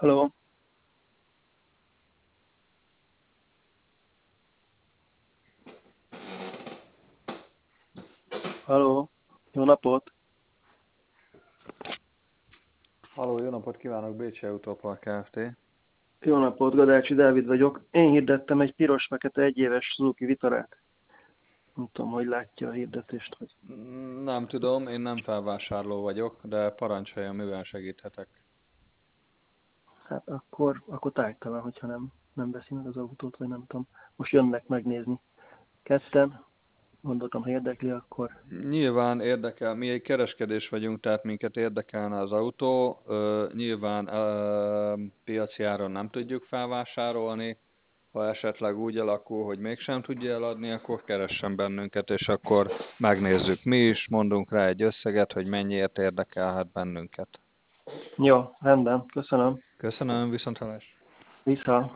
Hello, hello, jó napot! Halló, jó napot kívánok, Bécsi Autópar Kft. Jó napot, Gadácsi Dávid vagyok. Én hirdettem egy piros-fekete egyéves Suzuki Vitarát. Nem tudom, hogy látja a hirdetést, hogy... Nem tudom, én nem felvásárló vagyok, de parancsolja, mivel segíthetek. Hát akkor tájtalan, hogyha nem veszi meg az autót, vagy nem tudom. Most jönnek megnézni. Ketten, gondoltam, ha érdekli, akkor... Nyilván érdekel, mi egy kereskedés vagyunk, tehát minket érdekelne az autó. Nyilván piaci áron nem tudjuk felvásárolni. Ha esetleg úgy alakul, hogy mégsem tudja eladni, akkor keressen bennünket, és akkor megnézzük mi is, mondunk rá egy összeget, hogy mennyiért érdekelhet bennünket. Jó, rendben, köszönöm. Köszönöm, viszonthallásra. Vissza.